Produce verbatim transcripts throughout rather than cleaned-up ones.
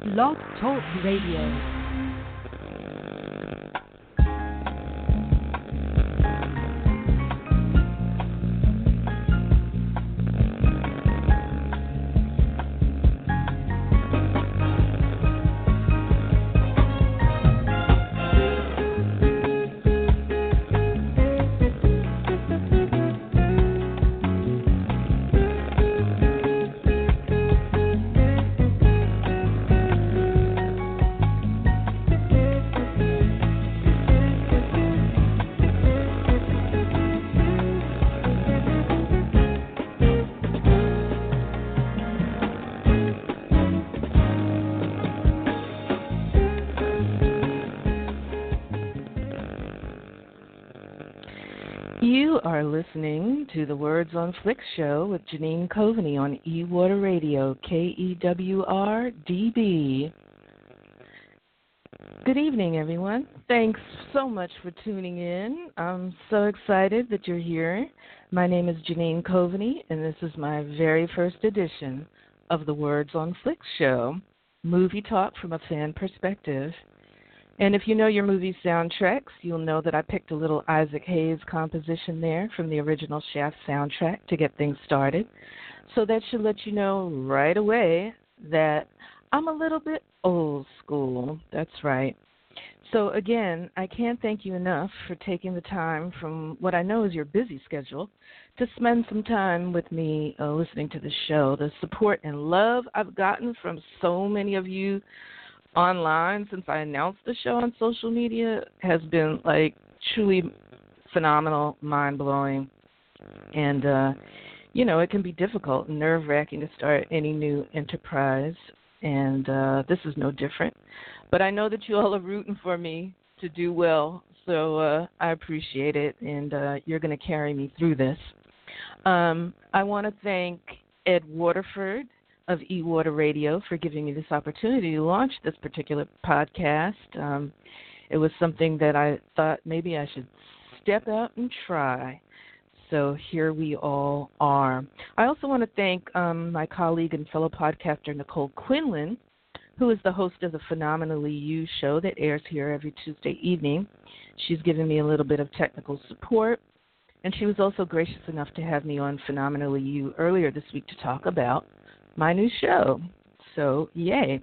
Blog Talk Radio. You are listening to the Words on Flick show with Janine Coveney on eWater Radio, K E W R D B. Good evening, everyone. Thanks so much for tuning in. I'm so excited that you're here. My name is Janine Coveney, and this is my very first edition of the Words on Flick show, movie talk from a fan perspective. And if you know your movie soundtracks, you'll know that I picked a little Isaac Hayes composition there from the original Shaft soundtrack to get things started. So that should let you know right away that I'm a little bit old school. That's right. So again, I can't thank you enough for taking the time from what I know is your busy schedule to spend some time with me uh, listening to the show. The support and love I've gotten from so many of you online since I announced the show on social media has been like truly phenomenal, mind-blowing, and uh, you know, it can be difficult and nerve-wracking to start any new enterprise, and uh, this is no different. But I know that you all are rooting for me to do well, so uh, I appreciate it, and uh, you're going to carry me through this. Um, I want to thank Ed Waterford of eWater Radio for giving me this opportunity to launch this particular podcast. Um, it was something that I thought maybe I should step out and try. So here we all are. I also want to thank um, my colleague and fellow podcaster, Nicole Quinlan, who is the host of the Phenomenally You show that airs here every Tuesday evening. She's given me a little bit of technical support, and she was also gracious enough to have me on Phenomenally You earlier this week to talk about my new show. So, yay.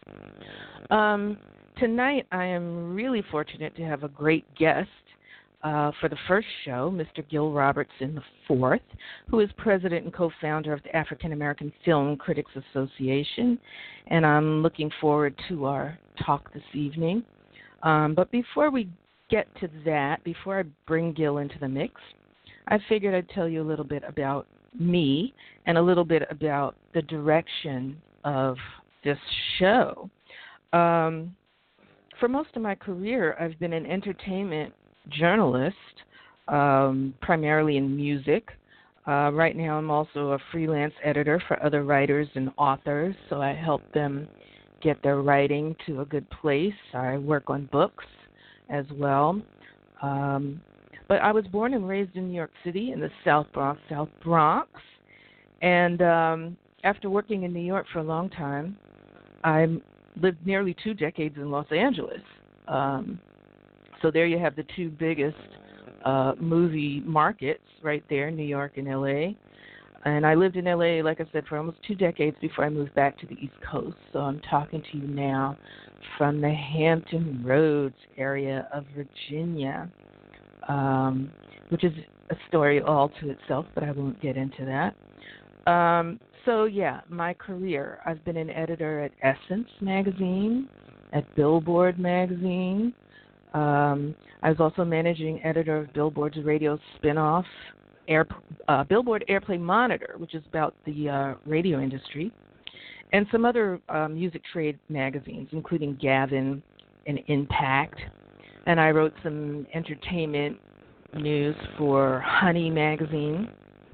Um, tonight, I am really fortunate to have a great guest uh, for the first show, Mister Gil Robertson the fourth, who is president and co-founder of the African American Film Critics Association, and I'm looking forward to our talk this evening. Um, but before we get to that, before I bring Gil into the mix, I figured I'd tell you a little bit about me and a little bit about the direction of this show. Um, for most of my career, I've been an entertainment journalist, um, primarily in music. Uh, right now, I'm also a freelance editor for other writers and authors, so I help them get their writing to a good place. I work on books as well. Um, But I was born and raised in New York City in the South Bronx, South Bronx. And um, after working in New York for a long time, I lived nearly two decades in Los Angeles. Um, so there you have the two biggest uh, movie markets right there, New York and L A. And I lived in L A, like I said, for almost two decades before I moved back to the East Coast. So I'm talking to you now from the Hampton Roads area of Virginia. Um, which is a story all to itself, but I won't get into that. Um, so, yeah, my career. I've been an editor at Essence Magazine, at Billboard Magazine. Um, I was also managing editor of Billboard's radio spinoff, Air, uh, Billboard Airplay Monitor, which is about the uh, radio industry, and some other uh, music trade magazines, including Gavin and Impact. And I wrote some entertainment news for Honey magazine.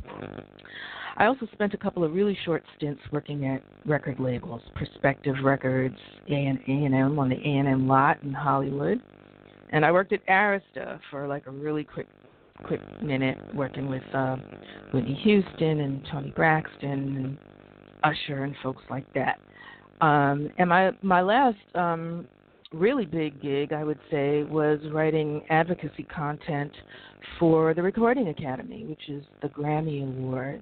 I also spent a couple of really short stints working at record labels, Perspective Records, A and M on the A and M lot in Hollywood. And I worked at Arista for like a really quick quick minute, working with uh, Whitney Houston and Toni Braxton and Usher and folks like that. Um, and my my last um, really big gig, I would say, was writing advocacy content for the Recording Academy, which is the Grammy Awards.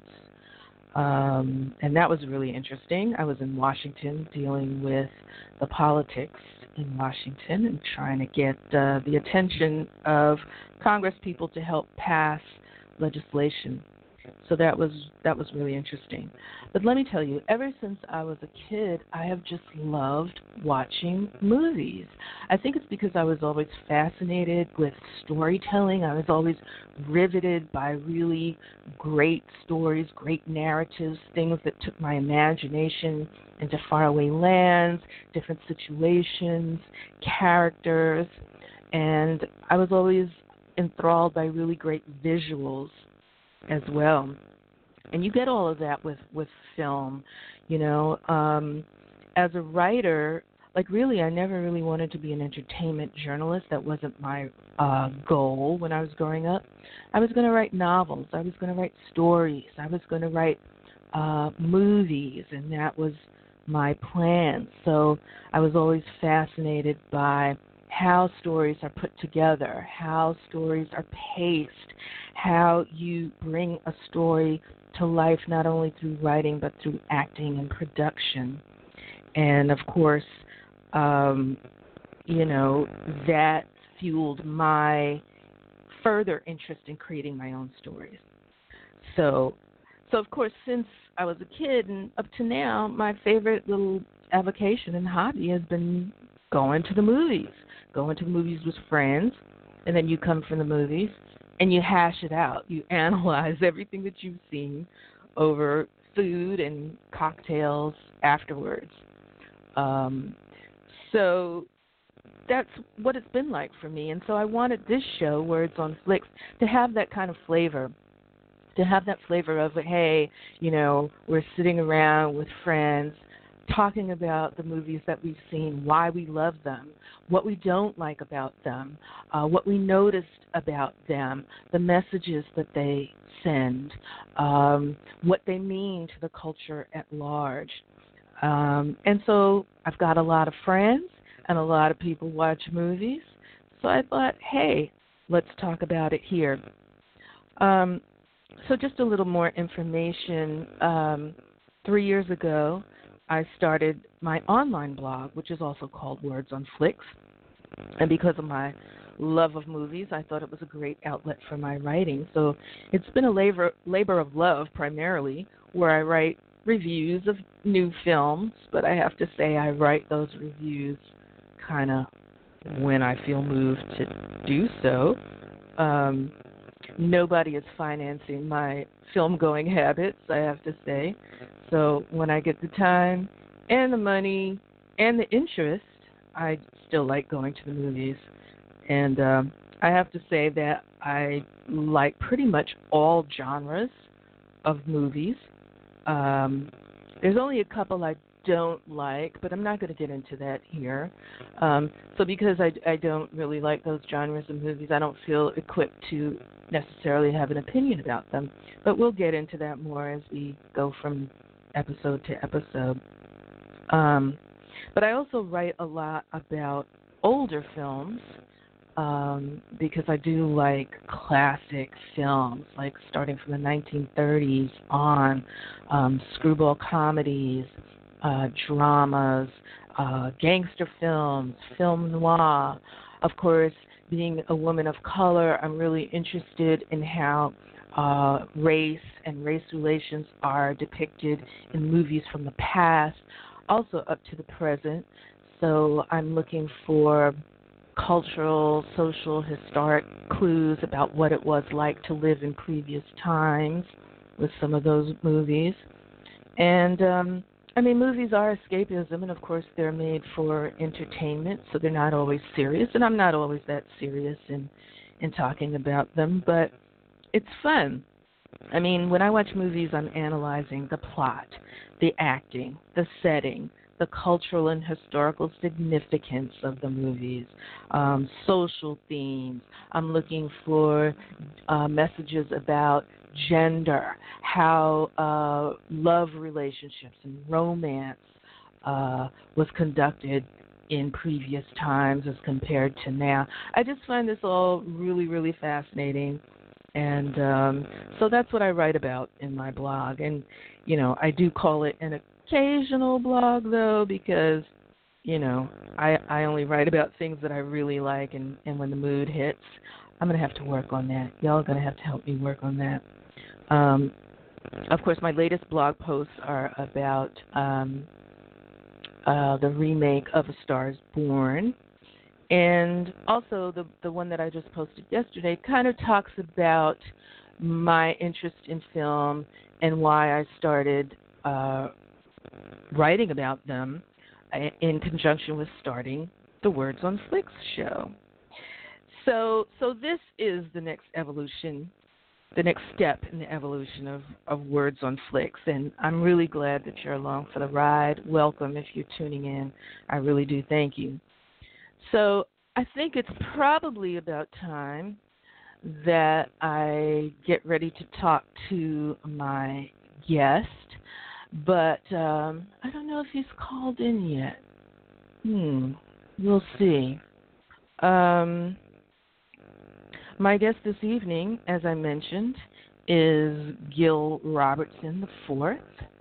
Um, and that was really interesting. I was in Washington dealing with the politics in Washington and trying to get uh, the attention of Congress people to help pass legislation. So that was that was really interesting. But let me tell you, ever since I was a kid, I have just loved watching movies. I think it's because I was always fascinated with storytelling. I was always riveted by really great stories, great narratives, things that took my imagination into faraway lands, different situations, characters, and I was always enthralled by really great visuals as well. And you get all of that with, with film, you know. Um, as a writer, like really, I never really wanted to be an entertainment journalist. That wasn't my uh, goal when I was growing up. I was going to write novels. I was going to write stories. I was going to write uh, movies, and that was my plan. So I was always fascinated by how stories are put together, how stories are paced, how you bring a story to life not only through writing but through acting and production. And of course, um, you know, that fueled my further interest in creating my own stories. So, so of course, since I was a kid and up to now, my favorite little avocation and hobby has been going to the movies, going to the movies with friends, and then you come from the movies and you hash it out. You analyze everything that you've seen over food and cocktails afterwards. Um, so that's what it's been like for me. And so I wanted this show, Words on Flicks, to have that kind of flavor, to have that flavor of, hey, you know, we're sitting around with friends talking about the movies that we've seen, why we love them, what we don't like about them, uh, what we noticed about them, the messages that they send, um, what they mean to the culture at large. Um, and so I've got a lot of friends and a lot of people watch movies. So I thought, hey, let's talk about it here. Um, so just a little more information. Um, three years ago, I started my online blog, which is also called Words on Flicks. And because of my love of movies, I thought it was a great outlet for my writing. So it's been a labor, labor of love primarily, where I write reviews of new films, but I have to say I write those reviews kind of when I feel moved to do so. Um, nobody is financing my film-going habits, I have to say. So when I get the time and the money and the interest, I still like going to the movies. And um, I have to say that I like pretty much all genres of movies. Um, there's only a couple I don't like, but I'm not going to get into that here. Um, so because I, I don't really like those genres of movies, I don't feel equipped to necessarily have an opinion about them. But we'll get into that more as we go from episode to episode. Um, but I also write a lot about older films, um, because I do like classic films, like starting from the nineteen thirties on, um, screwball comedies, uh, dramas, uh, gangster films, film noir. Of course, being a woman of color, I'm really interested in how uh, race and race relations are depicted in movies from the past, also up to the present. So I'm looking for cultural, social, historic clues about what it was like to live in previous times with some of those movies. And, um, I mean, movies are escapism, and of course they're made for entertainment, so they're not always serious, and I'm not always that serious in, in talking about them, but it's fun. I mean, when I watch movies, I'm analyzing the plot, the acting, the setting, the cultural and historical significance of the movies, um, social themes. I'm looking for uh, messages about gender, how uh, love relationships and romance uh, was conducted in previous times as compared to now. I just find this all really, really fascinating. And um, so that's what I write about in my blog. And, you know, I do call it an occasional blog, though, because, you know, I, I only write about things that I really like. And, and when the mood hits, I'm going to have to work on that. Y'all are going to have to help me work on that. Um, of course, my latest blog posts are about um, uh, the remake of A Star is Born. And also the the one that I just posted yesterday kind of talks about my interest in film and why I started uh, writing about them in conjunction with starting the Words on Flicks show. So so this is the next evolution, the next step in the evolution of, of Words on Flicks. And I'm really glad that you're along for the ride. Welcome if you're tuning in. I really do thank you. So I think it's probably about time that I get ready to talk to my guest, but um, I don't know if he's called in yet. Hmm, we'll see. Um, my guest this evening, as I mentioned, is Gil Robertson the Fourth,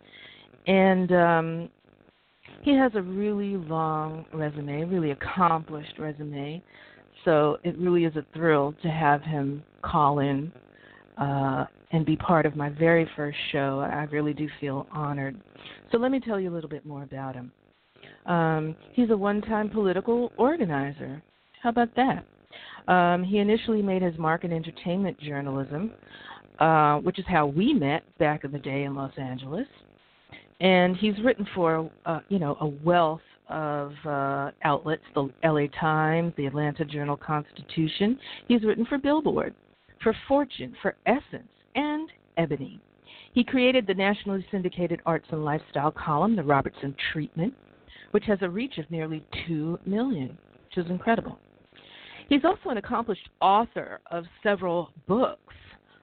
and um, he has a really long resume, really accomplished resume, so it really is a thrill to have him call in uh, and be part of my very first show. I really do feel honored. So let me tell you a little bit more about him. Um, he's a one-time political organizer. How about that? Um, he initially made his mark in entertainment journalism, uh, which is how we met back in the day in Los Angeles. And he's written for, uh, you know, a wealth of uh, outlets, the L A Times, the Atlanta Journal-Constitution. He's written for Billboard, for Fortune, for Essence, and Ebony. He created the nationally syndicated arts and lifestyle column, The Robertson Treatment, which has a reach of nearly two million, which is incredible. He's also an accomplished author of several books,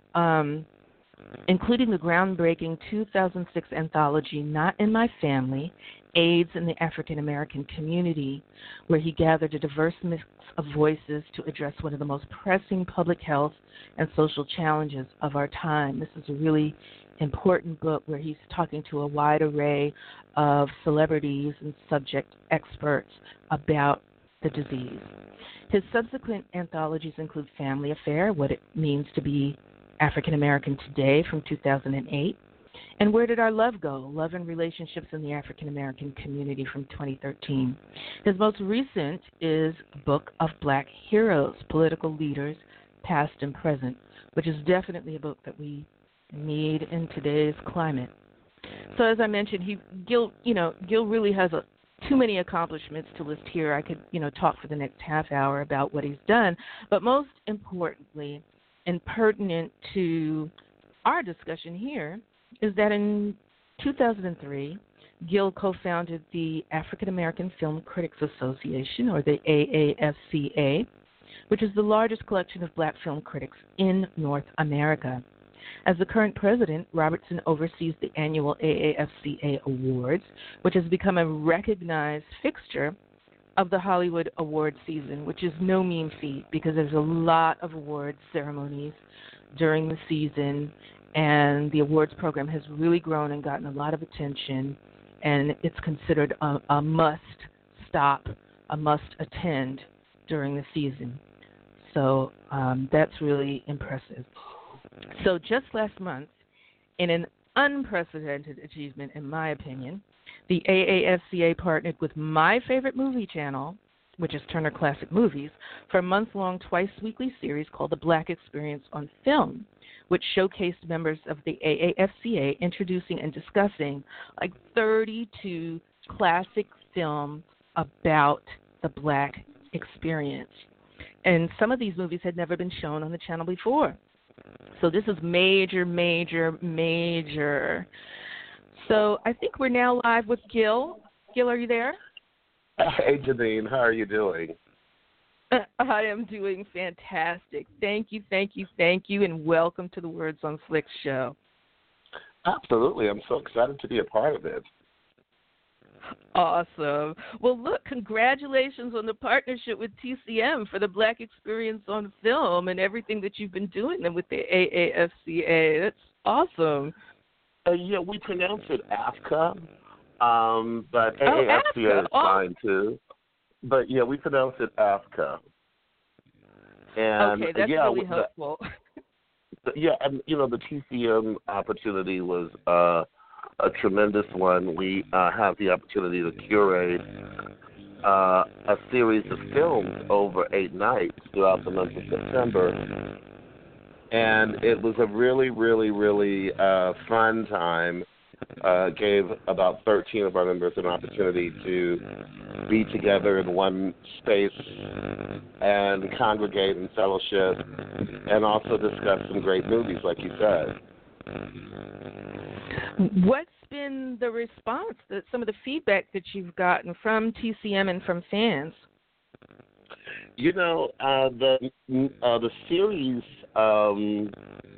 um, including the groundbreaking two thousand six anthology, Not in My Family, AIDS in the African American Community, where he gathered a diverse mix of voices to address one of the most pressing public health and social challenges of our time. This is a really important book where he's talking to a wide array of celebrities and subject experts about the disease. His subsequent anthologies include Family Affair, What It Means to Be African American Today from two thousand eight, and Where Did Our Love Go? Love and Relationships in the African American Community from twenty thirteen. His most recent is Book of Black Heroes, Political Leaders, Past and Present, which is definitely a book that we need in today's climate. So as I mentioned, he Gil, you know, Gil really has a too many accomplishments to list here. I could, you know, talk for the next half hour about what he's done, but most importantly, and pertinent to our discussion here, is that in two thousand three, Gil co-founded the African American Film Critics Association, or the A A F C A, which is the largest collection of black film critics in North America. As the current president, Robertson oversees the annual A A F C A Awards, which has become a recognized fixture of the Hollywood award season, which is no mean feat because there's a lot of awards ceremonies during the season, and the awards program has really grown and gotten a lot of attention, and it's considered a, a must-stop, a must-attend during the season. So um, that's really impressive. So just last month, in an unprecedented achievement, in my opinion, the A A F C A partnered with my favorite movie channel, which is Turner Classic Movies, for a month-long, twice-weekly series called The Black Experience on Film, which showcased members of the A A F C A introducing and discussing like thirty-two classic films about the Black experience. And some of these movies had never been shown on the channel before. So this is major, major, major. So I think we're now live with Gil. Gil, are you there? Hey, Janine, how are you doing? I am doing fantastic. Thank you, thank you, thank you, and welcome to the Words on Flicks show. Absolutely. I'm so excited to be a part of it. Awesome. Well, look, congratulations on the partnership with T C M for the Black Experience on Film and everything that you've been doing with the A A F C A. That's awesome. Uh, yeah, we pronounce it AFCA, um, but Oh, A A F C A AFCA. is Oh. fine too. But yeah, we pronounce it AFCA. And Okay, that's yeah, really the, helpful. the, yeah, and you know the T C M opportunity was uh, a tremendous one. We uh, have the opportunity to curate uh, a series of films over eight nights throughout the month of September. And it was a really, really, really uh, fun time. Uh, gave about thirteen of our members an opportunity to be together in one space and congregate and fellowship and also discuss some great movies, like you said. What's been the response, that some of the feedback that you've gotten from T C M and from fans? You know, uh, the uh, the series um,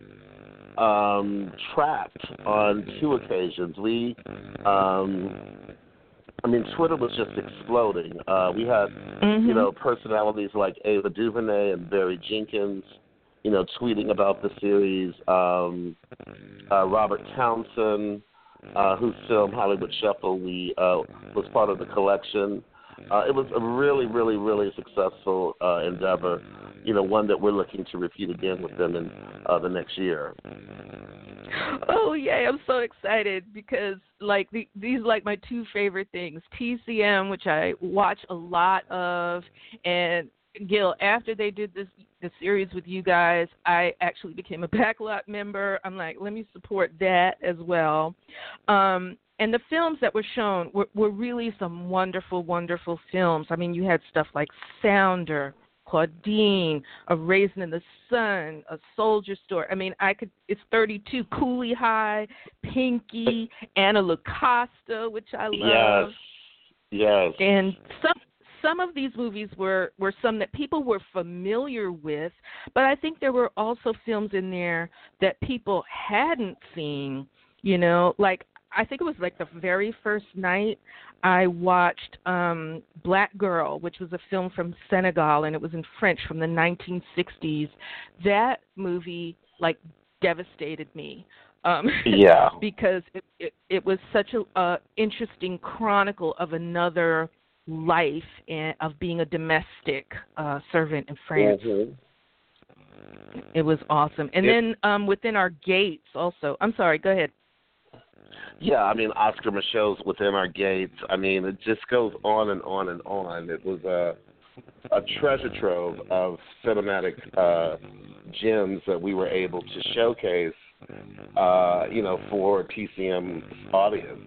um, tracked on two occasions. We, um, I mean, Twitter was just exploding. Uh, we had, mm-hmm. you know, personalities like Ava DuVernay and Barry Jenkins, you know, tweeting about the series. Um, uh, Robert Townsend, uh, whose film Hollywood Shuffle we uh, was part of the collection. Uh, it was a really, really, really successful uh, endeavor, you know, one that we're looking to repeat again with them in uh, the next year. Oh, yeah, I'm so excited because, like, the, these are, like, my two favorite things. T C M, which I watch a lot of, and Gil, after they did this the series with you guys, I actually became a Backlot member. I'm like, let me support that as well. Um And the films that were shown were, were really some wonderful, wonderful films. I mean, you had stuff like Sounder, Claudine, A Raisin in the Sun, A Soldier Story. I mean, I could. It's thirty-two. Coolie High, Pinky, Anna Lucasta, which I love. Yes. Yes. And some some of these movies were, were some that people were familiar with, but I think there were also films in there that people hadn't seen. You know, like. I think it was like the very first night I watched um, Black Girl, which was a film from Senegal, and it was in French from the nineteen sixties. That movie, like, devastated me. Um, yeah. because it, it, it was such a uh, interesting chronicle of another life and of being a domestic uh, servant in France. Mm-hmm. It was awesome. And it, then um, Within Our Gates also. I'm sorry, go ahead. Yeah, I mean, Oscar Michelle's Within Our Gates. I mean, it just goes on and on and on. It was a, a treasure trove of cinematic uh, gems that we were able to showcase, uh, you know, for T C M's audience.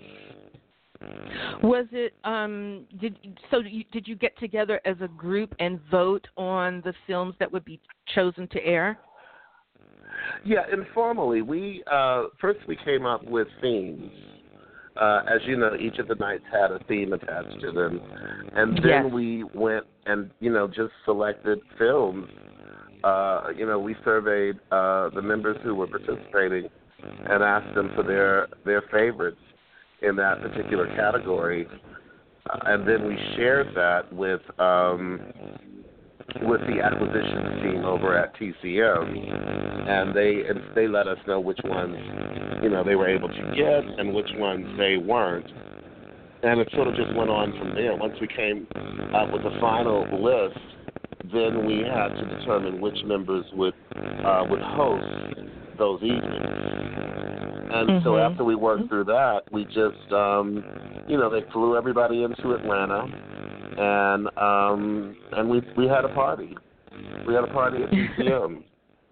Was it, um, did so you, did you get together as a group and vote on the films that would be chosen to air? Yeah, informally, we uh, first we came up with themes. Uh, as you know, each of the nights had a theme attached to them, and then yes. we went and you know just selected films. Uh, you know, we surveyed uh, the members who were participating and asked them for their their favorites in that particular category, uh, and then we shared that with. Um, with the acquisitions team over at T C M, and they and they let us know which ones, you know, they were able to get and which ones they weren't. And it sort of just went on from there. Once we came up with a final list, then we had to determine which members would uh, would host those evenings. And mm-hmm. so after we worked through that, we just, um, you know, they flew everybody into Atlanta. And um, and we we had a party. We had a party at T C M.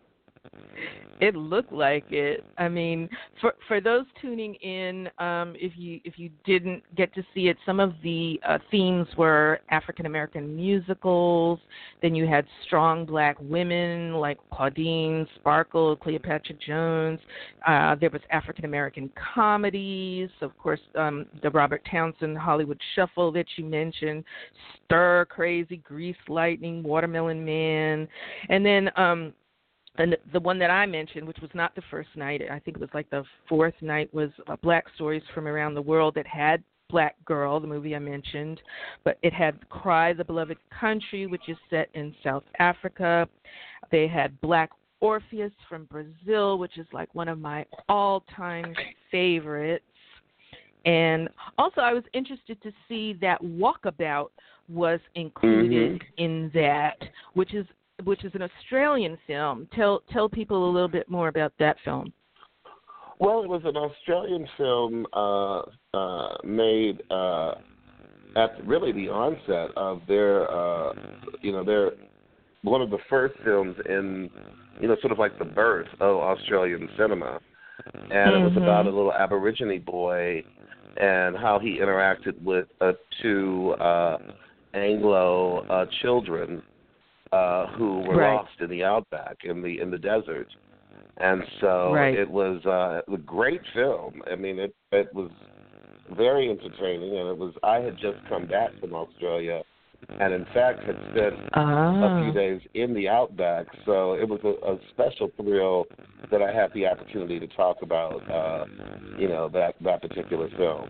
It looked like it. I mean, for for those tuning in, um, if you if you didn't get to see it, some of the uh, themes were African American musicals. Then you had strong black women like Claudine, Sparkle, Cleopatra Jones. Uh, there was African American comedies, of course, um, the Robert Townsend Hollywood Shuffle that you mentioned, Stir Crazy, Grease Lightning, Watermelon Man, and then. Um, And the one that I mentioned, which was not the first night, I think it was like the fourth night, was uh, Black Stories from Around the World that had Black Girl, the movie I mentioned, but it had Cry, the Beloved Country, which is set in South Africa. They had Black Orpheus from Brazil, which is like one of my all-time favorites. And also I was interested to see that Walkabout was included mm-hmm. in that, which is which is an Australian film. Tell tell people a little bit more about that film. Well, it was an Australian film uh, uh, made uh, at really the onset of their, uh, you know, their one of the first films in, you know, sort of like the birth of Australian cinema, and mm-hmm. it was about a little Aborigine boy and how he interacted with uh, two uh, Anglo uh, children uh, who were right. lost in the outback in the in the desert. And so right. it was uh, a great film. I mean, it it was very entertaining, and it was. I had just come back from Australia, and in fact had spent ah. a few days in the outback. So it was a, a special thrill that I had the opportunity to talk about. Uh, you know, that that particular film.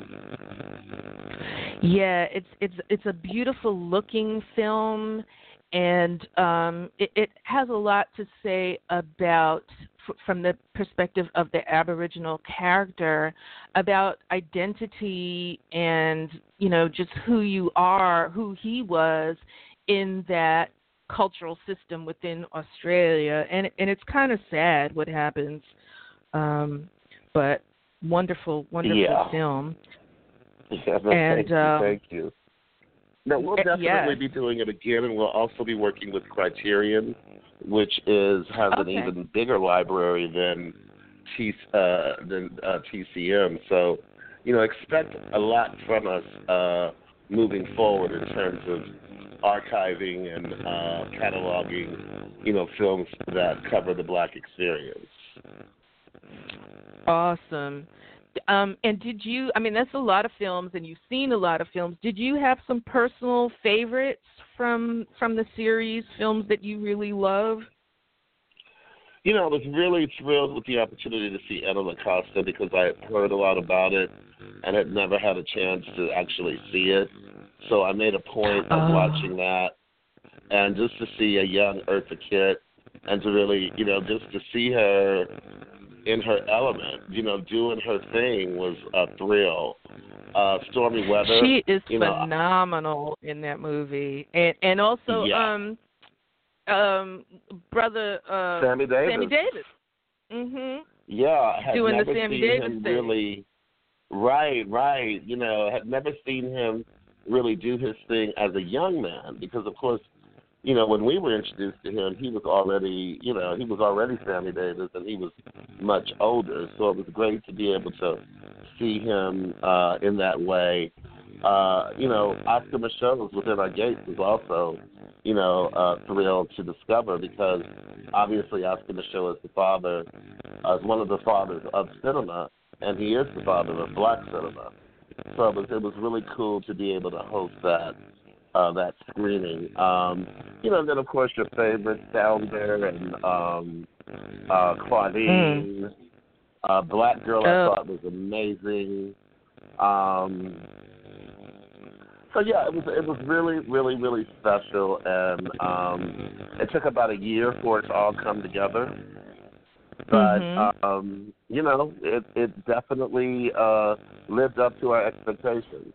Yeah, it's it's it's a beautiful looking film. And um, it, it has a lot to say about, f- from the perspective of the Aboriginal character, about identity and, you know, just who you are, who he was in that cultural system within Australia. And, and it's kind of sad what happens, um, but wonderful, wonderful yeah. film. Yeah, no, and, thank um, you, thank you. No, we'll definitely yeah. be doing it again, and we'll also be working with Criterion, which is has okay. an even bigger library than T uh, than uh, T C M. So, you know, expect a lot from us uh, moving forward in terms of archiving and uh, cataloging, you know, films that cover the Black experience. Awesome. Um, and did you, I mean, that's a lot of films, and you've seen a lot of films. Did you have some personal favorites from from the series, films that you really love? You know, I was really thrilled with the opportunity to see Anna Lacosta because I had heard a lot about it and had never had a chance to actually see it. So I made a point of oh. watching that, and just to see a young Eartha Kitt, and to really, you know, just to see her in her element, you know, doing her thing was a thrill. Uh, Stormy Weather. She is you phenomenal know, in that movie, and and also yeah. um um brother uh, Sammy Davis. Sammy Davis. Mhm. Yeah, I had doing never the Sammy seen Davis him thing. really. Right, right. You know, I had never seen him really do his thing as a young man because, of course, you know, when we were introduced to him, he was already, you know, he was already Sammy Davis, and he was much older. So it was great to be able to see him uh, in that way. Uh, you know, Oscar Micheaux's Within Our Gates was also, you know, a thrill to discover because obviously Oscar Micheaux is the father, uh, is one of the fathers of cinema, and he is the father of Black cinema. So it was, it was really cool to be able to host that. Uh, that screening. Um, you know, and then, of course, your favorites down there, and um, uh, Claudine. Mm. Uh, Black Girl, I oh. thought was amazing. Um, so, yeah, it was it was really, really, really special, and um, it took about a year for it to all come together. But, mm-hmm. um, you know, it, it definitely uh, lived up to our expectations.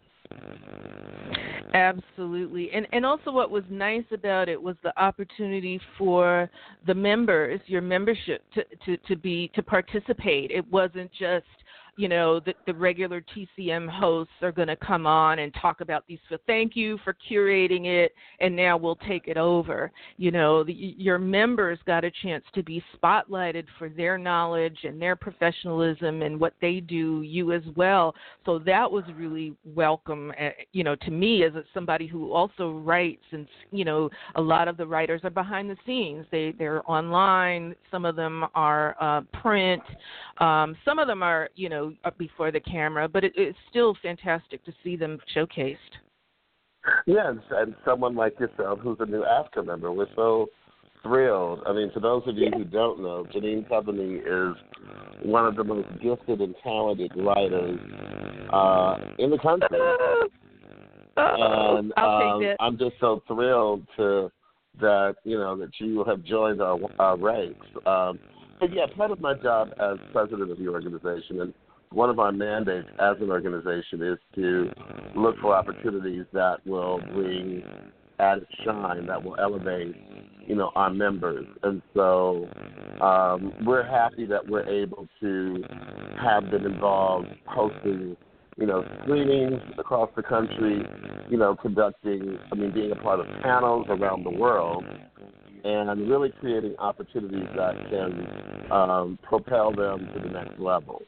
Absolutely. And and also what was nice about it was the opportunity for the members, your membership to, to, to be to participate. It wasn't just, you know, the, the regular T C M hosts are going to come on and talk about these. So thank you for curating it, and now we'll take it over. You know, the, your members got a chance to be spotlighted for their knowledge and their professionalism and what they do, you as well. So that was really welcome, uh, you know, to me as a, somebody who also writes, and, you know, a lot of the writers are behind the scenes. They, they're online. Some of them are uh, print. Um, some of them are, you know, up before the camera, but it, it's still fantastic to see them showcased. Yeah, and, and someone like yourself who's a new AFCA member, we're so thrilled. I mean, to those of you who don't know, Janine Coveney is one of the most gifted and talented writers uh, in the country. Uh-oh. And I'll um, take that. I'm just so thrilled to that you know that you have joined our, our ranks. Um, but yeah, part of my job as president of the organization, and one of our mandates as an organization, is to look for opportunities that will bring added shine, that will elevate, you know, our members. And so um, we're happy that we're able to have them involved hosting, you know, screenings across the country, you know, conducting, I mean, being a part of panels around the world, and really creating opportunities that can um, propel them to the next level.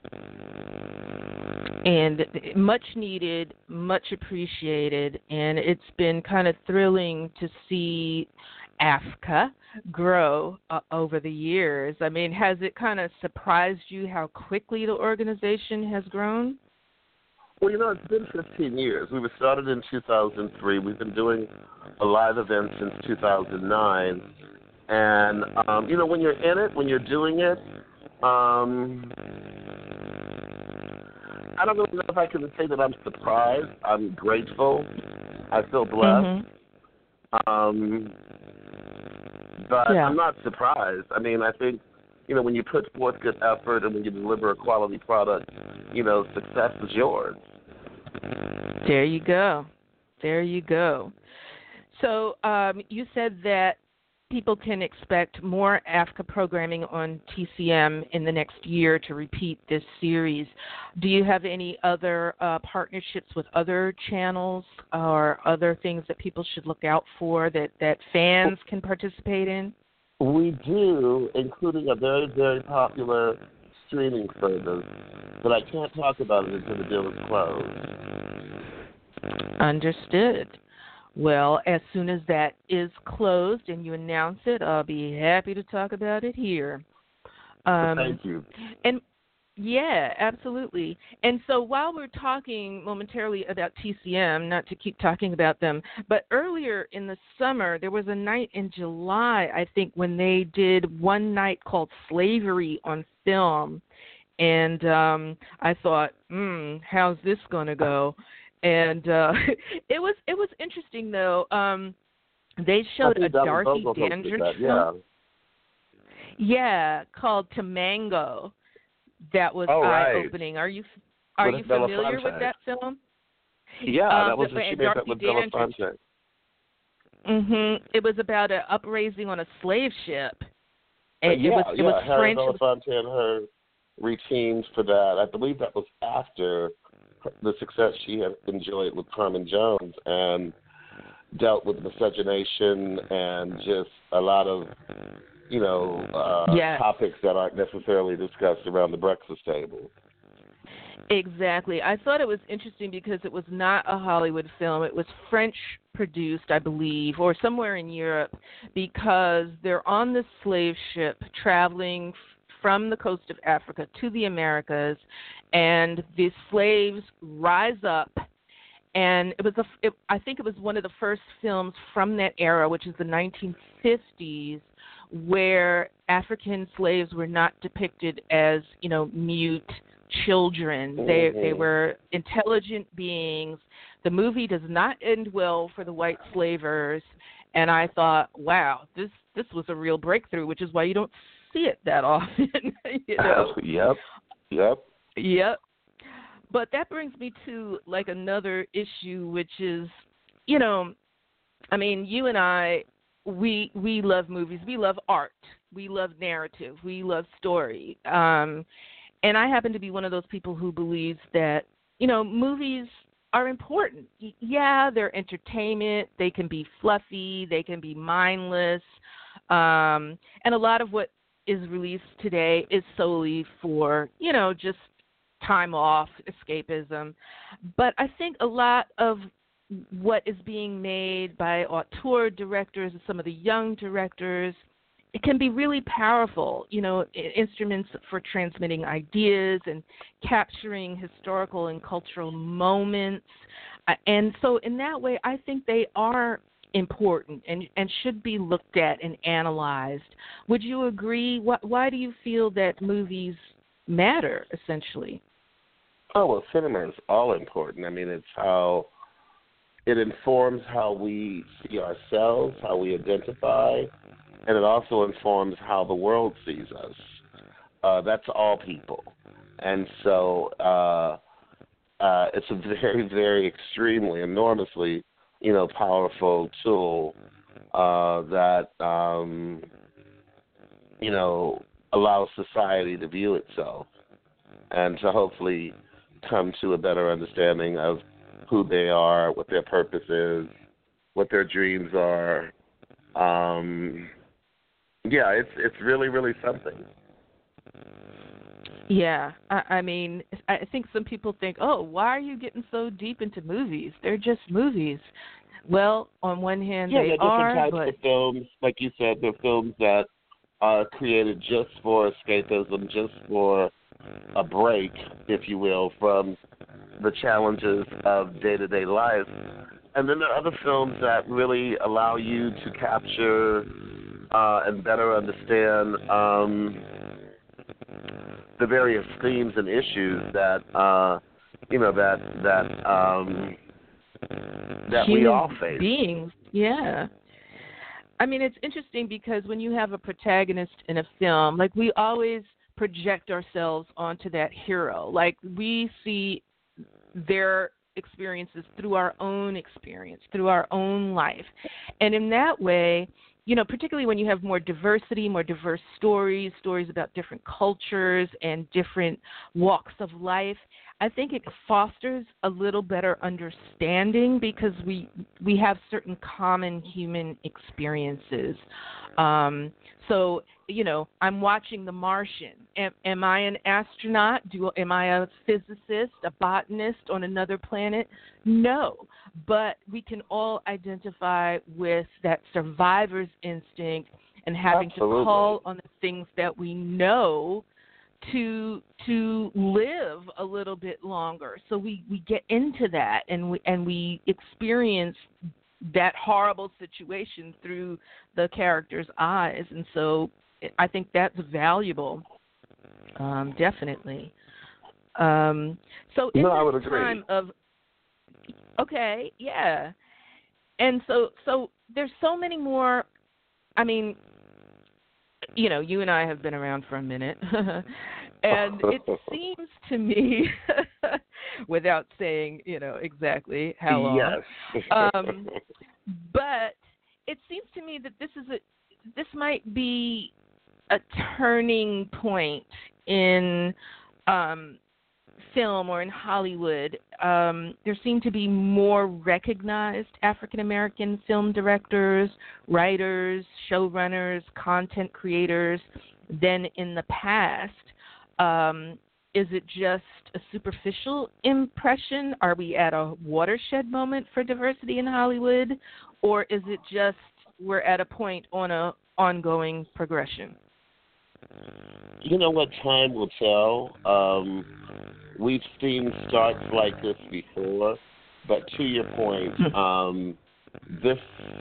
And much needed, much appreciated, and it's been kind of thrilling to see AAFCA grow uh, over the years. I mean, has it kind of surprised you how quickly the organization has grown? Well, you know, it's been fifteen years. We were started in two thousand three. We've been doing a live event since two thousand nine. And, um, you know, when you're in it, when you're doing it, um, I don't really know if I can say that I'm surprised. I'm grateful. I feel blessed. Mm-hmm. Um, but yeah. I'm not surprised. I mean, I think, you know, when you put forth good effort and when you deliver a quality product, you know, success is yours. There you go. There you go. So um, you said that people can expect more AAFCA programming on T C M in the next year to repeat this series. Do you have any other uh, partnerships with other channels or other things that people should look out for that, that fans can participate in? We do, including a very, very popular streaming service, but I can't talk about it until the deal is closed. Understood. Well, as soon as that is closed and you announce it, I'll be happy to talk about it here. Um, Thank you. And yeah, absolutely. And so while we're talking momentarily about T C M, not to keep talking about them, but earlier in the summer, there was a night in July, I think, when they did one night called Slavery on Film. And um, I thought, hmm, how's this going to go? And uh, it was it was interesting, though. Um, they showed a Dorothy Dandridge that, yeah. film. Yeah, called Tamango. That was oh, right. eye-opening. Are you are with you familiar with that film? Yeah, um, that was the, what she made that with Dandridge. Belafonte. Mm-hmm. It was about an upraising on a slave ship. And uh, yeah, it was, it yeah. was Harry French. Belafonte and her reteamed for that. I believe that was after the success she had enjoyed with Carmen Jones and dealt with miscegenation and just a lot of, you know, uh, yes. topics that aren't necessarily discussed around the breakfast table. Exactly. I thought it was interesting because it was not a Hollywood film. It was French produced, I believe, or somewhere in Europe, because they're on this slave ship traveling from the coast of Africa to the Americas, and the slaves rise up. And it was, a, it, I think it was one of the first films from that era, which is the nineteen fifties, where African slaves were not depicted as, you know, mute children. They Mm-hmm. they were intelligent beings. The movie does not end well for the white slavers, and I thought, wow, this this was a real breakthrough, which is why you don't see it that often. you know? Yep. Yep. Yep. But that brings me to like another issue, which is, you know, I mean, you and I, we we love movies, we love art, we love narrative, we love story. Um, and I happen to be one of those people who believes that, you know, movies are important. Yeah, they're entertainment. They can be fluffy. They can be mindless. Um, and a lot of what is released today is solely for, you know, just time off, escapism. But I think a lot of what is being made by auteur directors and some of the young directors, it can be really powerful, you know, instruments for transmitting ideas and capturing historical and cultural moments. Uh, and so in that way, I think they are important and, and should be looked at and analyzed. Would you agree? Why, why do you feel that movies matter, essentially? Oh, well, cinema is all important. I mean, it's how it informs how we see ourselves, how we identify, and it also informs how the world sees us. Uh, that's all people. And so uh, uh, it's a very, very extremely, enormously, you know, powerful tool uh, that, um, you know, allows society to view itself and to hopefully come to a better understanding of who they are, what their purpose is, what their dreams are. Um, yeah, it's it's really, really something. Yeah, I, I mean, I think some people think, oh, why are you getting so deep into movies? They're just movies. Well, on one hand, Yeah, they there are are, different types but of films. Like you said, they're films that are created just for escapism, just for a break, if you will, from the challenges of day-to-day life. And then there are other films that really allow you to capture uh, and better understand um, the various themes and issues that uh, you know that that um, that we human all face. beings, yeah. I mean, it's interesting because when you have a protagonist in a film, like we always project ourselves onto that hero. Like we see their experiences through our own experience, through our own life. And in that way, you know, particularly when you have more diversity, more diverse stories, stories about different cultures and different walks of life, I think it fosters a little better understanding because we we have certain common human experiences. Um, so, you know, I'm watching The Martian. Am, am I an astronaut? Do am I a physicist, a botanist on another planet? No, but we can all identify with that survivor's instinct and having Absolutely. to call on the things that we know to to live a little bit longer. So we, we get into that and we and we experience that horrible situation through the character's eyes. And so I think that's valuable, um, definitely. Um, so in No, this I would agree. time of okay, yeah, and so so there's so many more. I mean, you know, you and I have been around for a minute, and it seems to me, without saying, you know, exactly how long, yes, um, but it seems to me that this is a this might be a turning point in um, film or in Hollywood. Um, there seem to be more recognized African American film directors, writers, showrunners, content creators than in the past. Um, is it just a superficial impression? Are we at a watershed moment for diversity in Hollywood? Or is it just we're at a point on a ongoing progression? You know what? Time will tell. Um, we've seen starts like this before, but to your point, um, this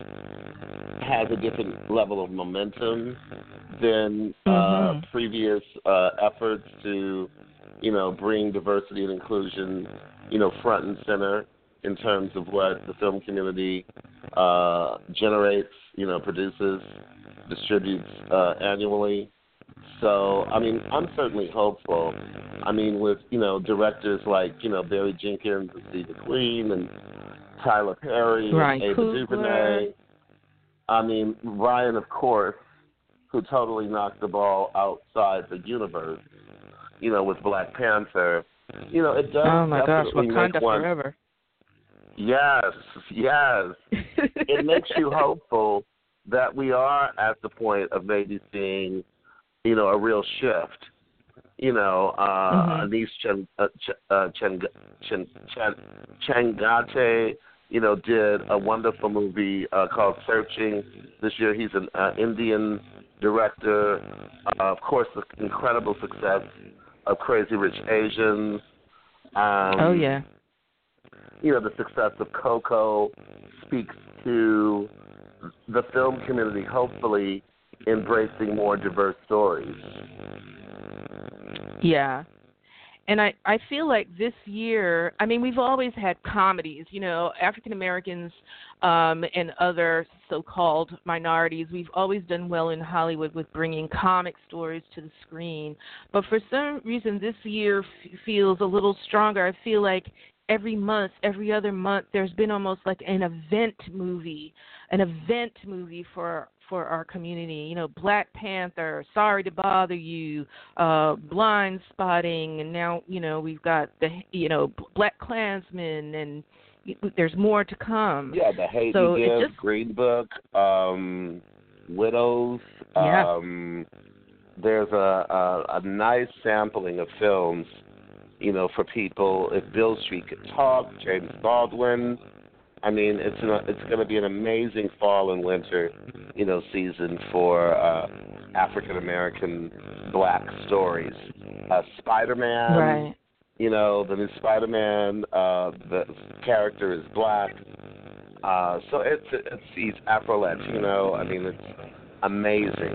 has a different level of momentum than uh, mm-hmm. previous uh, efforts to, you know, bring diversity and inclusion, you know, front and center in terms of what the film community uh, generates, you know, produces, distributes uh, annually. So, I mean, I'm certainly hopeful. I mean, with, you know, directors like, you know, Barry Jenkins and Steve McQueen and Tyler Perry Ryan and Ava Coogler. DuVernay. I mean, Ryan, of course, who totally knocked the ball outside the universe, you know, with Black Panther. You know, it does oh my gosh, definitely Wakanda make one. forever. Yes, yes. It makes you hopeful that we are at the point of maybe seeing, you know, a real shift. You know, uh, mm-hmm. Anis Chen, uh, Ch- uh, Chen, Chen, Chen, Changate, you know, did a wonderful movie uh, called Searching this year. He's an uh, Indian director. Uh, of course, the incredible success of Crazy Rich Asians. Um, oh, yeah. You know, the success of Coco speaks to the film community, hopefully embracing more diverse stories. Yeah. and I, I feel like this year, I mean, we've always had comedies, you know, African Americans um, and other so-called minorities. We've always done well in Hollywood with bringing comic stories to the screen. But for some reason, this year f- feels a little stronger. I feel like every month, every other month, there's been almost like an event movie, an event movie for for our community. You know, Black Panther, Sorry to Bother You, uh, Blind Spotting, and now, you know, we've got the, you know, Black Klansman, and there's more to come. Yeah, the Hate so You Give, just, Green Book, um, Widows. Yeah. Um, there's a, a, a nice sampling of films, you know, for people. If Bill Street Could Talk, James Baldwin. I mean, it's an, it's going to be an amazing fall and winter, you know, season for uh, African American Black stories. Uh, Spider-Man, right. you know, the new Spider-Man, uh, the character is black. Uh, so it's it's he's Afro-Latino. I mean, it's amazing.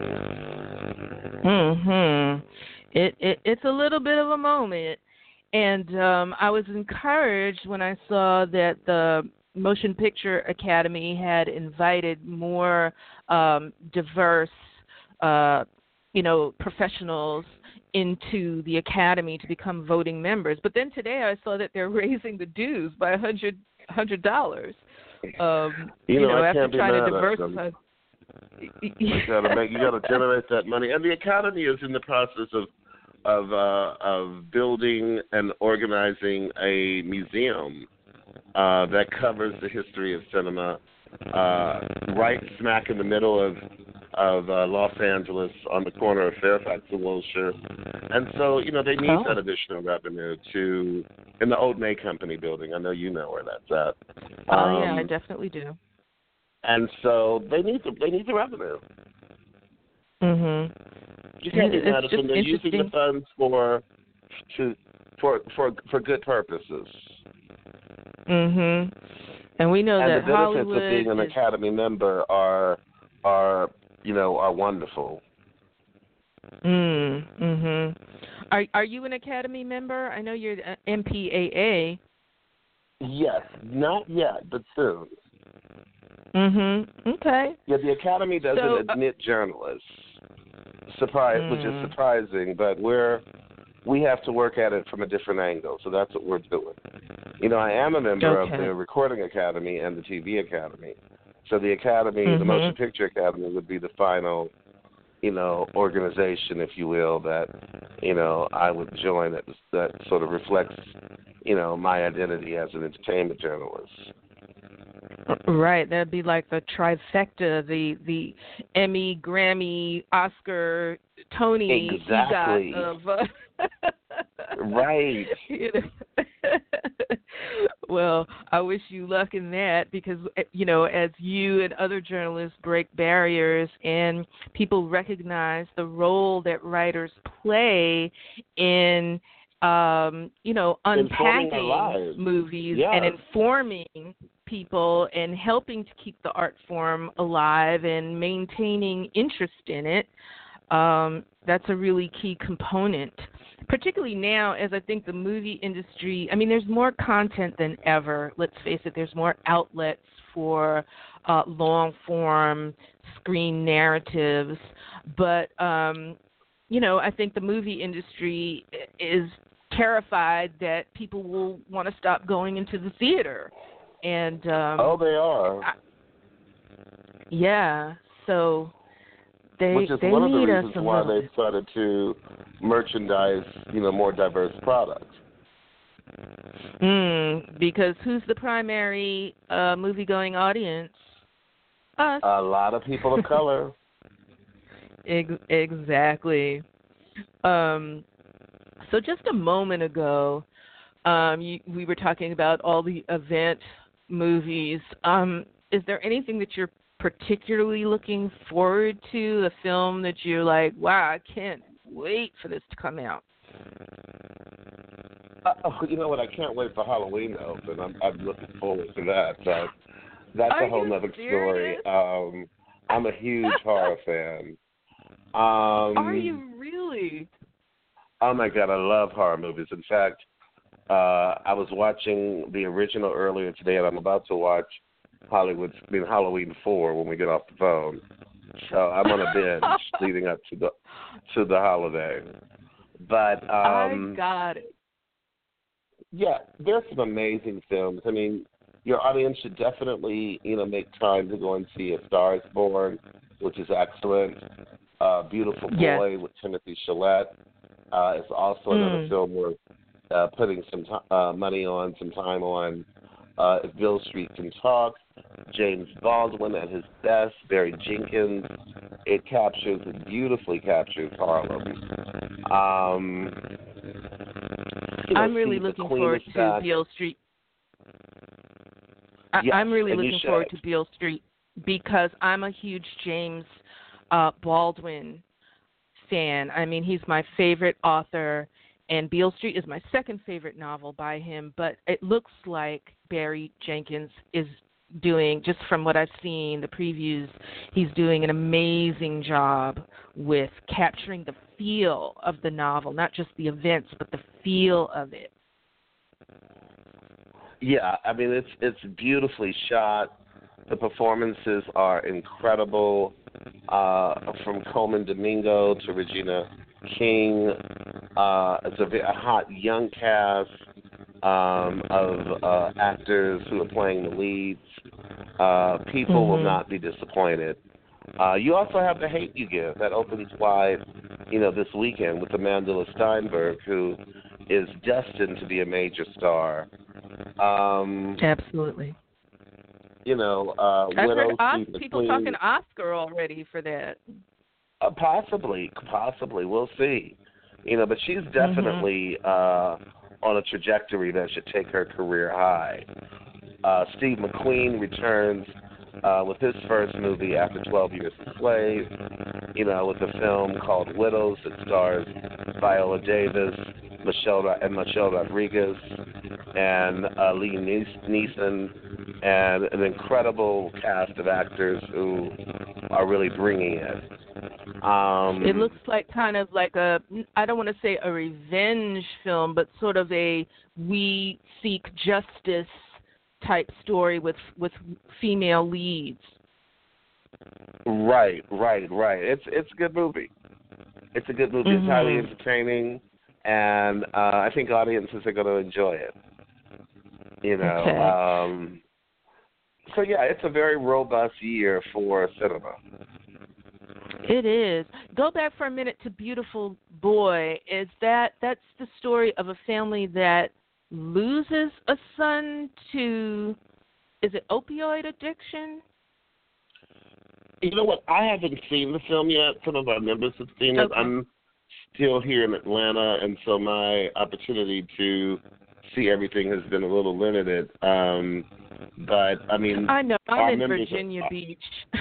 Mhm. It it it's a little bit of a moment, and um, I was encouraged when I saw that the Motion Picture Academy had invited more um, diverse, uh, you know, professionals into the academy to become voting members. But then today I saw that they're raising the dues by a hundred hundred dollars. Um, you, you know, know, I after can't be trying mad to at diversify. them. You gotta make, you gotta generate that money, and the academy is in the process of of uh, of building and organizing a museum uh, that covers the history of cinema, uh, right smack in the middle of of uh, Los Angeles, on the corner of Fairfax and Wilshire, and so you know they need Oh. that additional revenue to in the Old May Company building. I know you know where that's at. Oh Um, yeah, I definitely do. And so they need the they need the revenue. Mhm. You can't be It's mad at just them. They're using the interesting. funds for to for for for good purposes. Mhm. And we know And that the benefits Hollywood of being an is, Academy member are are you know are wonderful. Mm, mhm. Are are you an Academy member? I know you're the M P A A. Yes, not yet, but soon. Mhm. Okay. Yeah, the Academy doesn't So, uh, admit journalists, surprise, which is Mm. surprising, but we're we have to work at it from a different angle, so that's what we're doing. You know, I am a member Okay. of the Recording Academy and the T V Academy, so the Academy, the Mhm. Motion Picture Academy, would be the final, you know, organization, if you will, that you know I would join that that sort of reflects, you know, my identity as an entertainment journalist. Right, that'd be like the trifecta, the the Emmy, Grammy, Oscar, Tony, Exactly. EGOT of uh, Right. You know. Well, I wish you luck in that because, you know, as you and other journalists break barriers and people recognize the role that writers play in, um, you know, Informing our unpacking lives. movies Yes. and informing people and helping to keep the art form alive and maintaining interest in it, um, that's a really key component. Particularly now, as I think the movie industry, I mean, there's more content than ever. Let's face it, there's more outlets for uh, long-form screen narratives. But, um, you know, I think the movie industry is terrified that people will want to stop going into the theater. And um, Oh, they are. I, yeah, so they Which is they one of the need us reasons a why little they bit. started to merchandise, you know, more diverse products. Mm, because who's the primary uh, movie-going audience? Us. A lot of people of color. Ex- exactly. Um, so just a moment ago, um, you, we were talking about all the event movies. Um, is there anything that you're particularly looking forward to, a film that you're like, wow, I can't wait for this to come out? Uh, oh, you know what? I can't wait for Halloween to open. I'm, I'm looking forward to that. But that's Are a whole you other serious? story. Um, I'm a huge horror fan. Um, Are you really? Oh my God, I love horror movies. In fact, uh, I was watching the original earlier today, and I'm about to watch Hollywood's I mean, Halloween four when we get off the phone. So I'm on a binge leading up to the to the holiday. But um, I got it. yeah, there's some amazing films. I mean, your audience should definitely, you know, make time to go and see A Star Is Born, which is excellent. Uh, Beautiful Yes. Boy with Timothy Chalamet. Uh, it's also another Mm. film worth uh, putting some t- uh, money on, some time on. Uh, If Beale Street Can Talk, James Baldwin at his best, Barry Jenkins. It captures, it beautifully captures Harlem. Um, you know, I'm really Steve looking McQueen forward is to back. Beale Street. I, Yes, I'm really and you looking forward should. to Beale Street because I'm a huge James uh, Baldwin fan. I mean, he's my favorite author, and Beale Street is my second favorite novel by him. But it looks like Barry Jenkins is doing, just from what I've seen, the previews, he's doing an amazing job with capturing the feel of the novel, not just the events, but the feel of it. Yeah, I mean it's it's beautifully shot. The performances are incredible, uh, from Coleman Domingo to Regina King. Uh, it's a, very, a hot young cast um, of uh, actors who are playing the leads. Uh, people Mm-hmm. will not be disappointed. Uh, you also have The Hate You Give that opens wide, you know, this weekend with Amanda Steinberg, who is destined to be a major star. Um, Absolutely. you know, uh, I've heard Widow, Os- Steve people McQueen. talking Oscar already for that. Uh, possibly, possibly. We'll see. You know, but she's definitely Mm-hmm. uh, on a trajectory that should take her career high. Uh, Steve McQueen returns uh, with his first movie after twelve Years a Slave, you know, with a film called Widows that stars Viola Davis, Michelle and Michelle Rodriguez, and uh, Lee Neeson, and an incredible cast of actors who are really bringing it. Um, It looks like kind of like a, I don't want to say a revenge film, but sort of a we seek justice type story with with female leads. Right, right, right. It's it's a good movie. It's a good movie. Mm-hmm. It's highly entertaining, and uh, I think audiences are going to enjoy it. You know. Okay. Um, so yeah, it's a very robust year for cinema. It is. Go back for a minute to Beautiful Boy. Is that that's the story of a family that loses a son to, is it opioid addiction? You know what? I haven't seen the film yet. Some of our members have seen it. Okay. I'm still here in Atlanta, and so my opportunity to see everything has been a little limited. Um, but I mean, I know. our I'm in members Virginia are, Beach.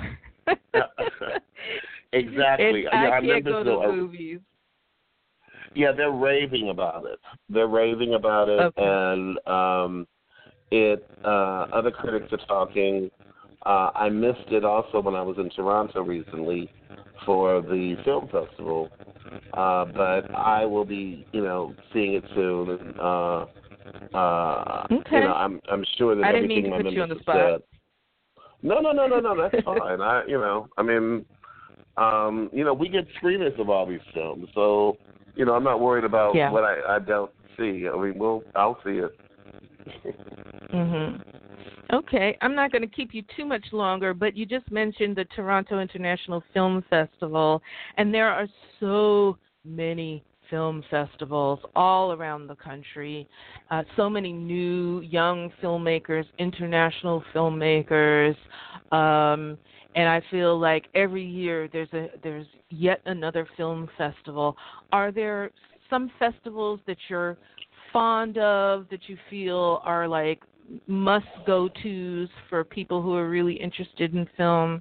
Exactly. It's, Yeah, I our can't members go to are, movies. Yeah, they're raving about it. They're raving about it, Okay. and um, it. Uh, other critics are talking. Uh, I missed it also when I was in Toronto recently for the film festival, uh, but I will be, you know, seeing it soon. And, uh, uh, Okay. You know, I'm I'm sure that I didn't mean everything to my put you on members the have spot. said. No, no, no, no, no. That's fine. I, you know, I mean, um, you know, we get screeners of all these films, so you know, I'm not worried about Yeah. what I, I don't see. I mean, we'll, I'll see it. Mhm. Okay, I'm not going to keep you too much longer, but you just mentioned the Toronto International Film Festival, and there are so many film festivals all around the country. Uh, so many new young filmmakers, international filmmakers, um, and I feel like every year there's a there's yet another film festival. Are there some festivals that you're fond of that you feel are like must go tos for people who are really interested in film?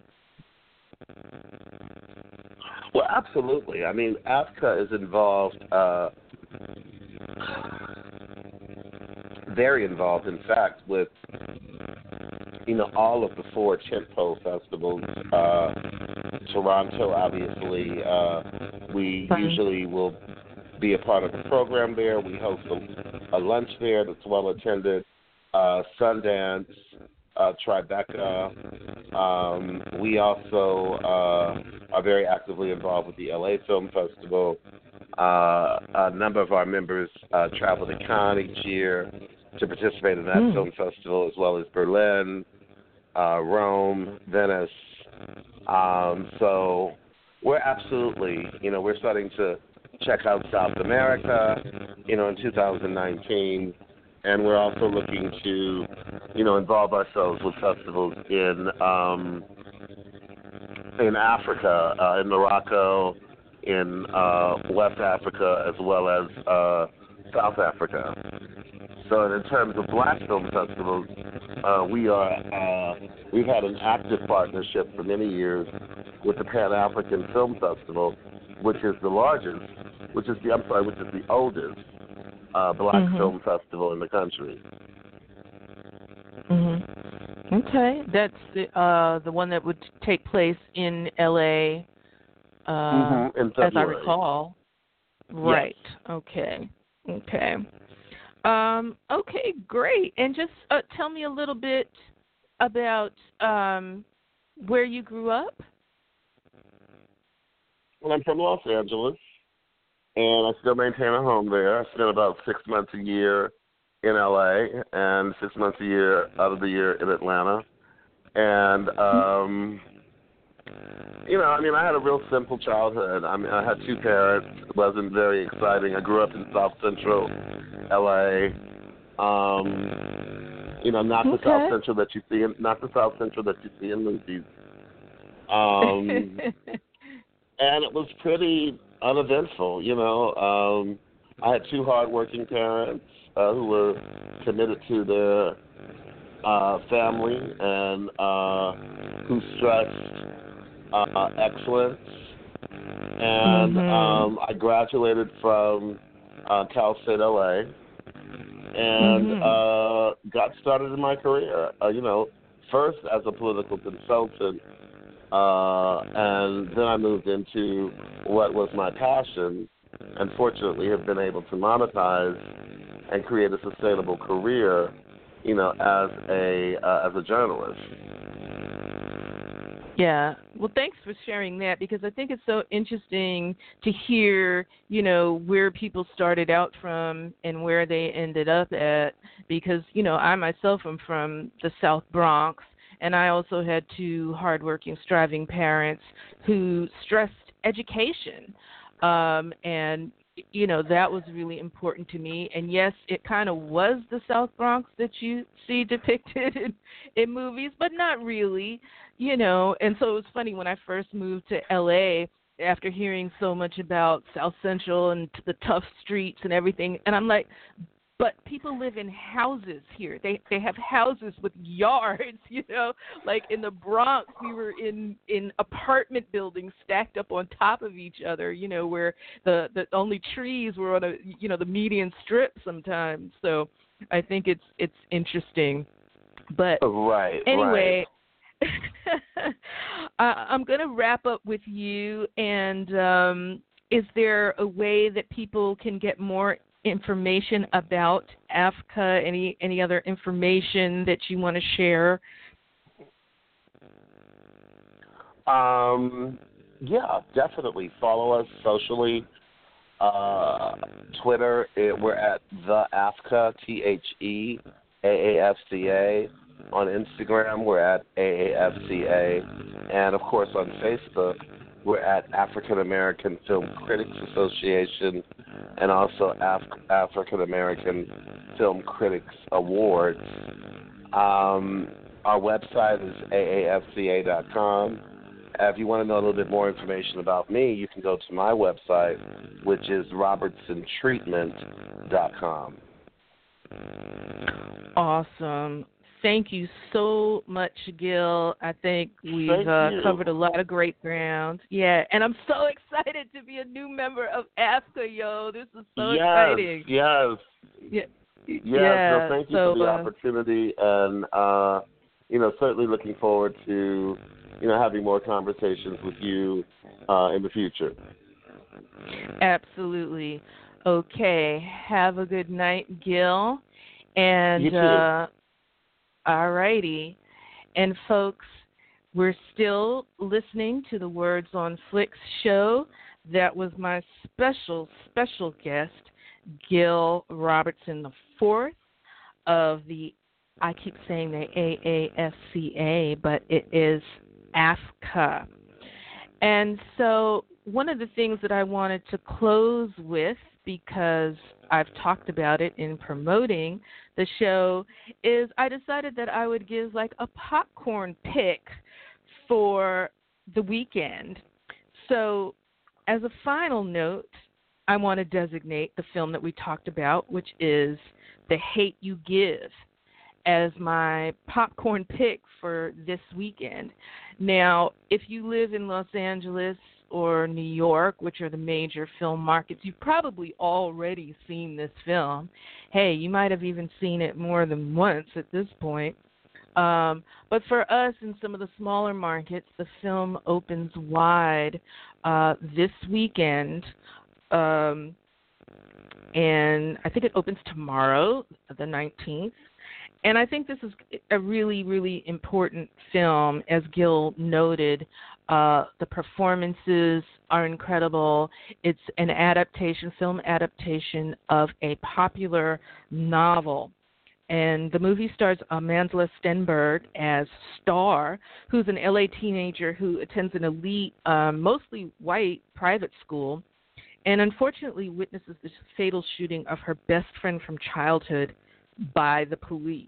Well, absolutely. I mean, A F C A is involved, uh, very involved, in fact, with, you know, all of the four tentpole festivals. Uh, Toronto, obviously, uh, we Fun. usually will be a part of the program there. We host a, a lunch there that's well attended. Uh, Sundance, uh, Tribeca. Um, we also uh, are very actively involved with the L A Film Festival. Uh, a number of our members uh, travel to Cannes each year to participate in that mm. film festival, as well as Berlin, uh, Rome, Venice. Um, so we're absolutely, you know, we're starting to check out South America, you know, in two thousand nineteen, and we're also looking to, you know, involve ourselves with festivals in um, in Africa, uh, in Morocco, in uh, West Africa, as well as uh, South Africa. So in terms of black film festivals, uh, we are uh, we've had an active partnership for many years with the Pan African Film Festival, which is the largest, which is the I'm sorry, which is the oldest uh, black mm-hmm. film festival in the country. Mm-hmm. Okay, that's the uh, the one that would take place in L A. Uh, mm-hmm. in as I recall. Right. Yes. Okay. Okay. Um, okay, great. And just uh, tell me a little bit about um, where you grew up. Well, I'm from Los Angeles, and I still maintain a home there. I spend about six months a year in L A and six months a year out of the year in Atlanta. And, um, you know, I mean, I had a real simple childhood. I mean, I had two parents. It wasn't very exciting. I grew up in South Central L A. Um, you know, not okay. the South Central that you see in, not the South Central that you see in movies. Um, and it was pretty uneventful. You know, um, I had two hardworking parents uh, who were committed to their uh, family and uh, who stressed Uh, excellence, and mm-hmm. um, I graduated from uh, Cal State L A and mm-hmm. uh, got started in my career, uh, you know, first as a political consultant, uh, and then I moved into what was my passion, and fortunately have been able to monetize and create a sustainable career, you know, as a uh, as a journalist. Yeah. Well, thanks for sharing that, because I think it's so interesting to hear, you know, where people started out from and where they ended up at, because, you know, I myself am from the South Bronx, and I also had two hardworking, striving parents who stressed education. Um, and, you know, that was really important to me. And, yes, it kind of was the South Bronx that you see depicted in, in movies, but not really. You know, and so it was funny when I first moved to L A after hearing so much about South Central and the tough streets and everything, and I'm like, but people live in houses here. They they have houses with yards, you know. Like in the Bronx, we were in, in apartment buildings stacked up on top of each other, you know, where the, the only trees were on a, you know, the median strip sometimes. So I think it's it's interesting. But right, anyway. Right. uh, I'm going to wrap up with you, and um, is there a way that people can get more information about A F C A? Any any other information that you want to share? Um, yeah, definitely. Follow us socially. Uh, Twitter, it, we're at the A F C A, T H E A A F C A. On Instagram, we're at A A F C A. And, of course, on Facebook, we're at African American Film Critics Association and also Af- African American Film Critics Awards. Um, our website is A A F C A dot com. If you want to know a little bit more information about me, you can go to my website, which is robertson treatment dot com. Awesome. Thank you so much, Gil. I think we've uh, covered a lot of great ground. Yeah, and I'm so excited to be a new member of A F C A, yo. This is so yes, exciting. Yes, yes. Yes, yeah. so thank you so, for the uh, opportunity, and, uh, you know, certainly looking forward to, you know, having more conversations with you uh, in the future. Absolutely. Okay. Have a good night, Gil. You And too. uh, all righty. And folks, we're still listening to the Words on Flicks show. That was my special, special guest, Gil Robertson the fourth of the, I keep saying the A A F C A, but it is A F C A. And so one of the things that I wanted to close with, because I've talked about it in promoting the show, is I decided that I would give like a popcorn pick for the weekend. So as a final note, I want to designate the film that we talked about, which is The Hate U Give, as my popcorn pick for this weekend. Now, if you live in Los Angeles or New York, which are the major film markets, you've probably already seen this film. Hey, you might have even seen it more than once at this point. Um, but for us in some of the smaller markets, the film opens wide uh, this weekend. Um, and I think it opens tomorrow, the nineteenth. And I think this is a really, really important film. As Gil noted, uh, the performances are incredible. It's an adaptation, film adaptation of a popular novel. And the movie stars Amandla Stenberg as Star, who's an L A teenager who attends an elite, um, mostly white private school, and unfortunately witnesses the fatal shooting of her best friend from childhood by the police.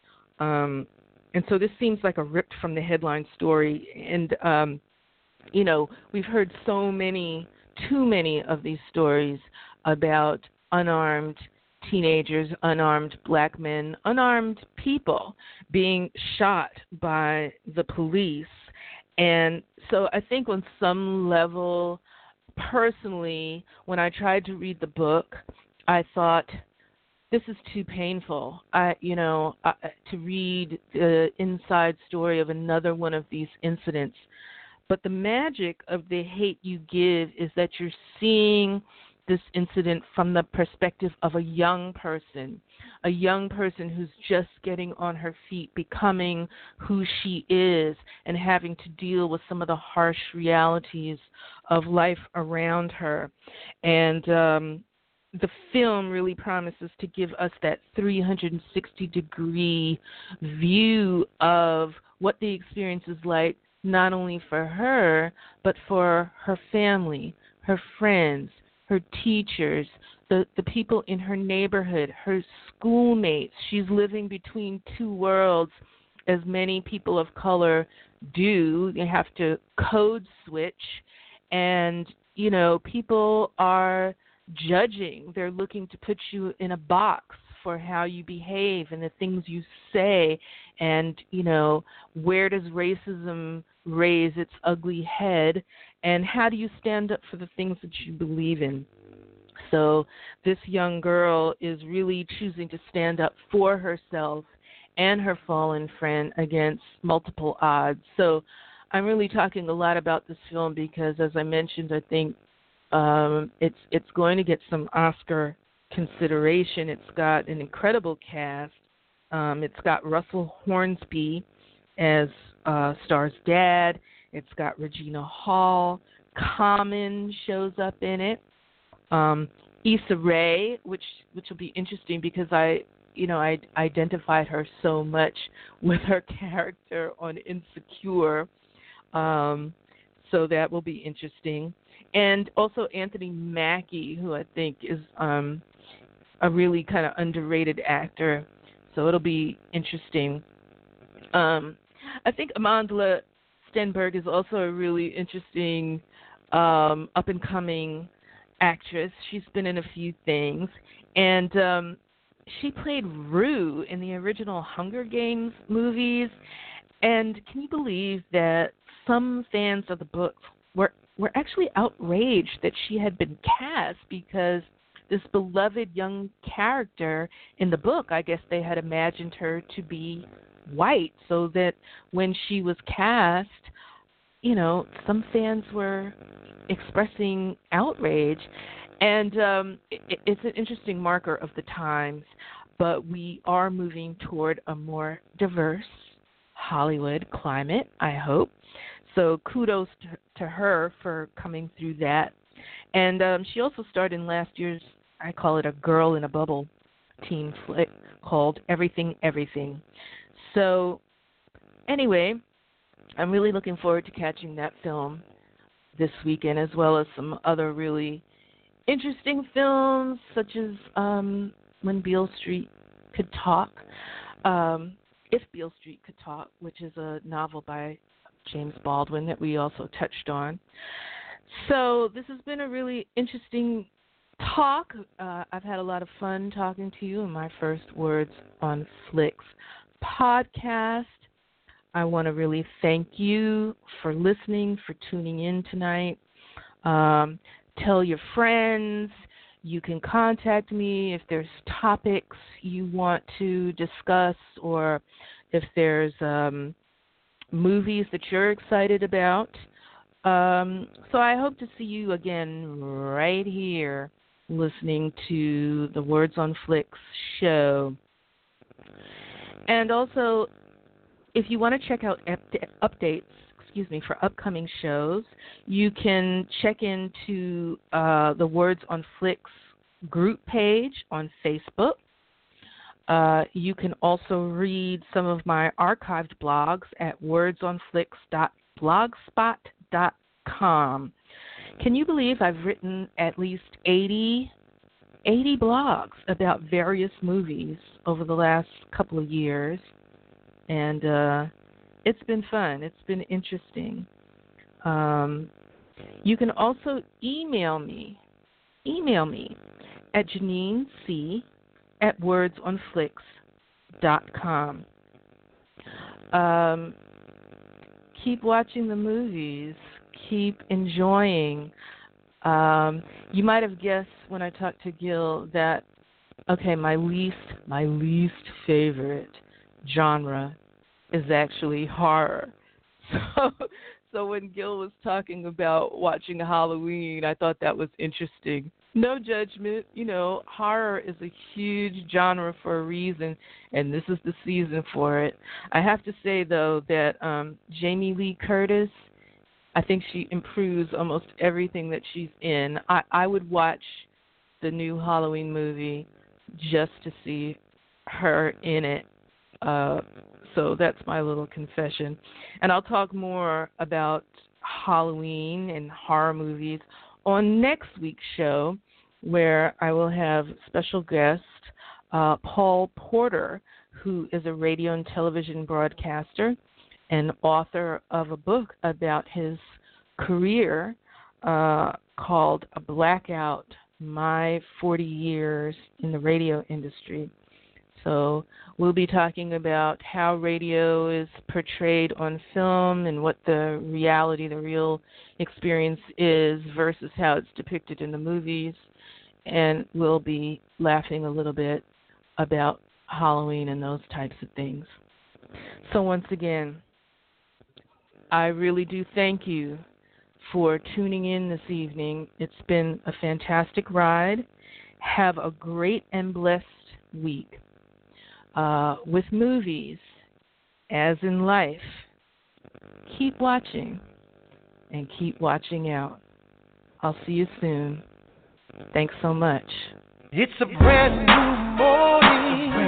Um, and so this seems like a ripped from the headline story. And, um, you know, we've heard so many, too many of these stories about unarmed teenagers, unarmed black men, unarmed people being shot by the police. And so I think on some level, personally, when I tried to read the book, I thought, this is too painful. I, you know, uh, to read the inside story of another one of these incidents. But the magic of The Hate U Give is that you're seeing this incident from the perspective of a young person, a young person who's just getting on her feet, becoming who she is, and having to deal with some of the harsh realities of life around her. And um, the film really promises to give us that three hundred sixty degree view of what the experience is like, not only for her, but for her family, her friends, her teachers, the, the people in her neighborhood, her schoolmates. She's living between two worlds, as many people of color do. They have to code switch, and, you know, people are judging. They're looking to put you in a box for how you behave and the things you say, and, you know, where does racism raise its ugly head, and how do you stand up for the things that you believe in? So this young girl is really choosing to stand up for herself and her fallen friend against multiple odds. So I'm really talking a lot about this film because, as I mentioned, I think um, it's it's going to get some Oscar consideration. It's got an incredible cast. Um, it's got Russell Hornsby as uh, Star's dad. It's got Regina Hall. Common shows up in it. Um, Issa Rae, which which will be interesting because I, you know, I identified her so much with her character on Insecure. Um, so that will be interesting. And also Anthony Mackie, who I think is um, a really kind of underrated actor. So it'll be interesting. Um, I think Amandla Stenberg is also a really interesting um, up-and-coming actress. She's been in a few things. And um, she played Rue in the original Hunger Games movies. And can you believe that some fans of the book were, were actually outraged that she had been cast, because this beloved young character in the book, I guess they had imagined her to be white, so that when she was cast, you know, some fans were expressing outrage. And um, it, it's an interesting marker of the times, but we are moving toward a more diverse Hollywood climate, I hope. So kudos to, to her for coming through that. And um, she also starred in last year's, I call it a girl in a bubble teen flick called Everything, Everything. So anyway, I'm really looking forward to catching that film this weekend, as well as some other really interesting films, such as um, When Beale Street Could Talk, um, If Beale Street Could Talk, which is a novel by James Baldwin that we also touched on. So this has been a really interesting talk. Uh, I've had a lot of fun talking to you in my first Words on Flicks podcast. I want to really thank you for listening, for tuning in tonight. Um, tell your friends. You can contact me if there's topics you want to discuss, or if there's um, movies that you're excited about. Um, so I hope to see you again right here listening to the Words on Flicks show. And also, if you want to check out updates, excuse me, for upcoming shows, you can check into uh, the Words on Flicks group page on Facebook. Uh, you can also read some of my archived blogs at words on flicks dot blogspot dot com. Can you believe I've written at least eighty, eighty blogs about various movies over the last couple of years? And uh, it's been fun. It's been interesting. Um, you can also email me. Email me at Janine C. at words on flicks dot com. Um, keep watching the movies. Keep enjoying. Um, you might have guessed when I talked to Gil that, okay, my least, my least favorite genre is actually horror. So, so when Gil was talking about watching Halloween, I thought that was interesting. No judgment, you know, horror is a huge genre for a reason, and this is the season for it. I have to say, though, that um, Jamie Lee Curtis, I think she improves almost everything that she's in. I, I would watch the new Halloween movie just to see her in it. Uh, so that's my little confession. And I'll talk more about Halloween and horror movies on next week's show, where I will have special guest uh, Paul Porter, who is a radio and television broadcaster and author of a book about his career uh, called A Blackout, My forty years in the Radio Industry. So we'll be talking about how radio is portrayed on film and what the reality, the real experience is versus how it's depicted in the movies. And we'll be laughing a little bit about Halloween and those types of things. So once again, I really do thank you for tuning in this evening. It's been a fantastic ride. Have a great and blessed week. Uh, with movies, as in life, keep watching and keep watching out. I'll see you soon. Thanks so much. It's a brand new morning.